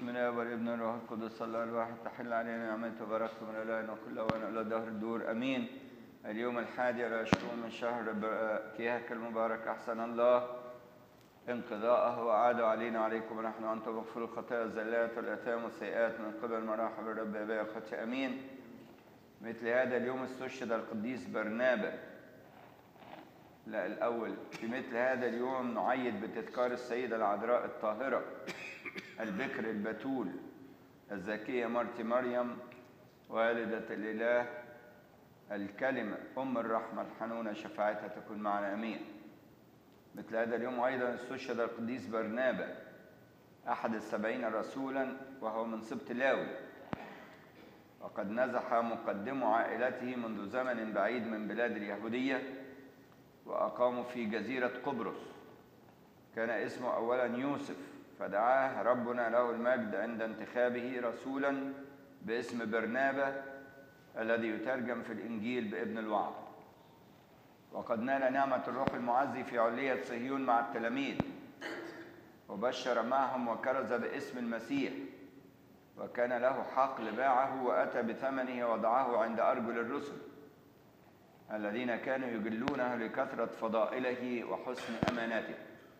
بسم الله والابن والروح القدس الله الواحد تحل علينا نعمته وبركته من الهنا كل اوان الى دهر الدور امين. اليوم 21 من شهر كيهك المبارك احسن الله انقضاءه وعاده علينا وعليكم ونحن ان تغفروا الخطايا الزلات والاثام والسيئات من قبل مراحم الرب ابي اخوتي امين. مثل هذا اليوم استشهد القديس برنابا. لا الأول في مثل هذا اليوم نعيد بتذكار السيدة العذراء الطاهرة البكر البتول الزكية مرتي مريم والدة الإله الكلمة أم الرحمة الحنونة شفاعتها تكون معنا أمين. مثل هذا اليوم أيضا استشهد القديس برنابا أحد 70 رسولا وهو من سبط لاوي، وقد نزح مقدم عائلته منذ زمن بعيد من بلاد اليهودية وأقاموا في جزيرة قبرص. كان اسمه أولا يوسف، فدعاه ربنا له المجد عند انتخابه رسولا باسم برنابا الذي يترجم في الإنجيل بابن الوعظ. وقد نال نعمة الروح المعزي في علية صهيون مع التلاميذ وبشر معهم وكرز باسم المسيح، وكان له حقل باعه وأتى بثمنه وضعه عند أرجل الرسل الذين كانوا يجلونه لكثرة فضائله وحسن أمانته.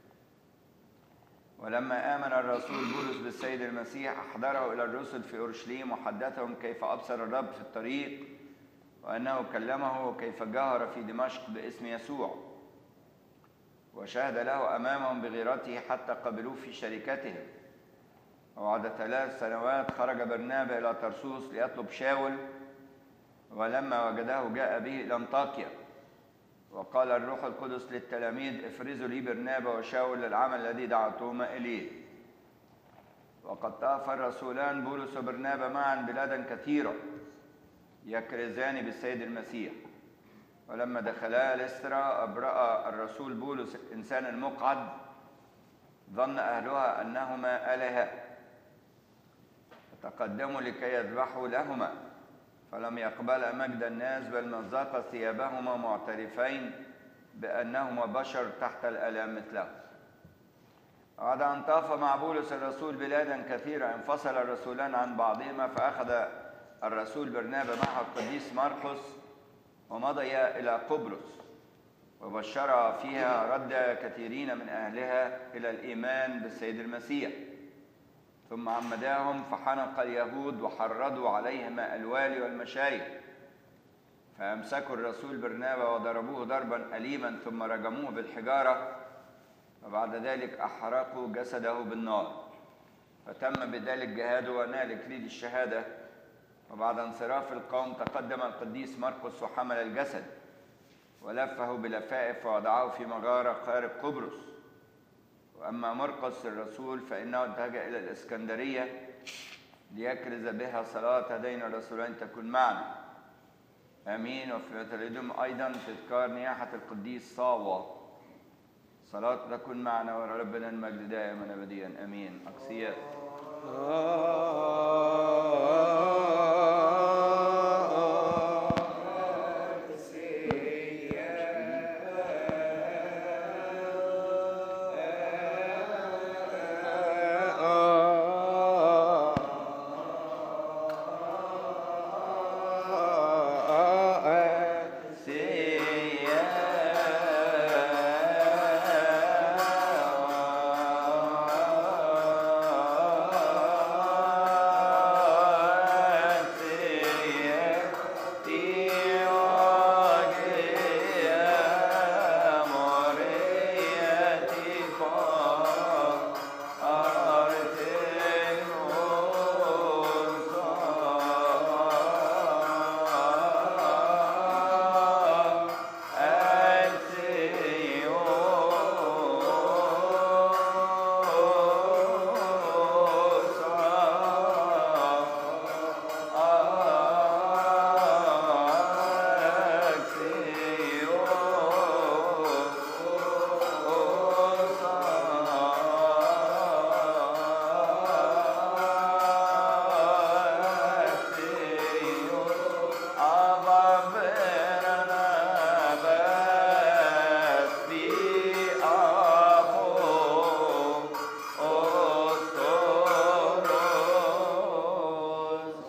ولما آمن الرسول بولس بالسيد المسيح أحضره إلى الرسل في أورشليم وحدثهم كيف أبصر الرب في الطريق وأنه كلمه وكيف جهر في دمشق باسم يسوع، وشهد له أمامهم بغيرته حتى قبلوه في شركتهم. وبعد 3 سنوات خرج برنابا إلى طرسوس ليطلب شاول، ولما وجده جاء به إلى أنطاكيا. وقال الروح القدس للتلاميذ افرزوا لي برنابا وشاول للعمل الذي دعوتهما إليه. وقد طاف الرسولان بولس وبرنابا معا بلادا كثيرة يكرزان بالسيد المسيح. ولما دخلا لسترا أبرأ الرسول بولس الإنسان المقعد، ظن أهلها أنهما آلهة فتقدموا لكي يذبحوا لهما، فلم يقبلا مجد الناس بل مزق ثيابهما معترفين بأنهما بشر تحت الآلام مثله. بعد أن طاف مع بولس الرسول بلادا كثيرة انفصل الرسولان عن بعضهما، فأخذ الرسول برنابا معه القديس مرقس ومضيا إلى قبرص، وبشر فيها رد كثيرين من أهلها إلى الإيمان بالسيد المسيح. ثم عمداهم فحنق اليهود وحرضوا عليهما الوالي والمشايخ، فأمسكوا الرسول برنابا وضربوه ضربا أليما ثم رجموه بالحجارة، وبعد ذلك أحرقوا جسده بالنار. فتم بذلك جهاده ونال إكليل الشهادة. وبعد انصراف القوم تقدم القديس مرقس وحمل الجسد ولفه بلفائف ووضعه في مغارة خارج قبرص. وأما مرقس الرسول فإنه اتجه إلى الإسكندرية ليكرز بها صلاة هذين الرسولين تكون معنا آمين. وفي مثل أيضا تذكار نياحة القديس صاوة، صلاة تكون معنا وربنا المجد دائما أبديا آمين. أقسيات